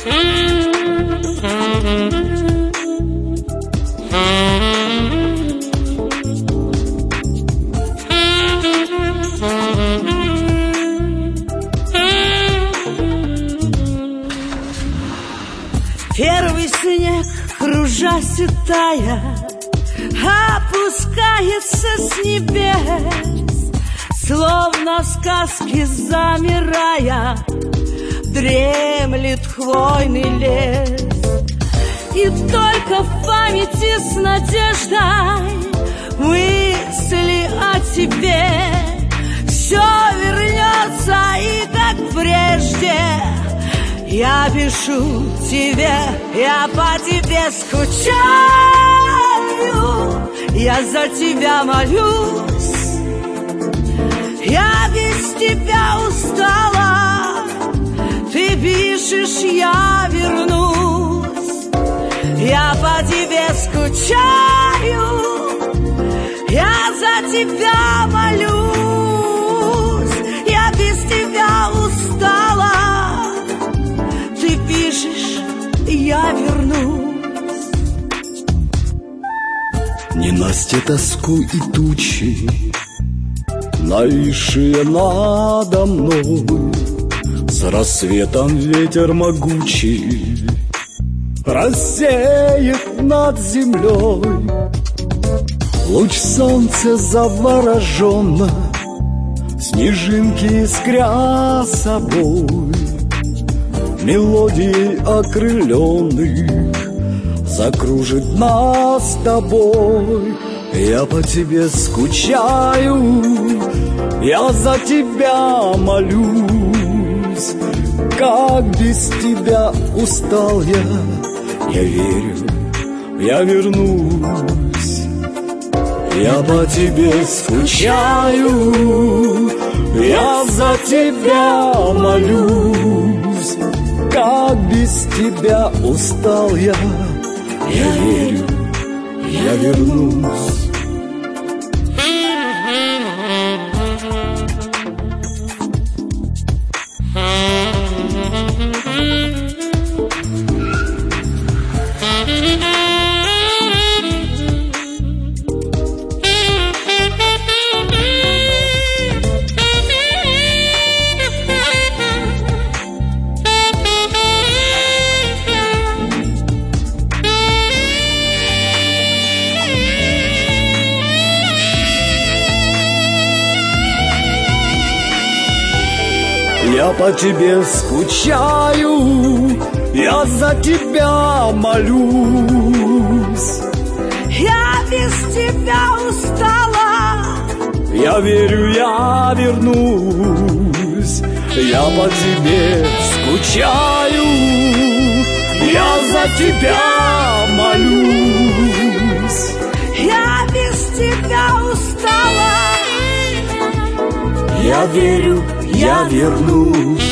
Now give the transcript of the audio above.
Первый снег, кружась и тая, опускается с небес, словно в сказке замирая, дремлет хвойный лес. И только в памяти с надеждой мысли о тебе все вернется, и как прежде я пишу тебе, я по тебе скучаю, я за тебя молюсь, я без тебя устала, ты пишешь, я вернусь, я по тебе скучаю, я за тебя молюсь, я без тебя устала, ты пишешь, я вернусь. Ненастье, тоску и тучи, нависшие надо мной, с рассветом ветер могучий рассеет над землей. Луч солнца завороженно, снежинки искря собой, мелодией окрыленных закружит нас с тобой. Я по тебе скучаю, я за тебя молюсь, как без тебя устал я верю, я вернусь. Я по тебе скучаю, я за тебя молюсь, как без тебя устал я верю, я вернусь. Я по тебе скучаю, я за тебя молюсь, я без тебя устала, я верю, я вернусь. Я по тебе скучаю, я за тебя молюсь, я без тебя устала, я верю, я вернусь.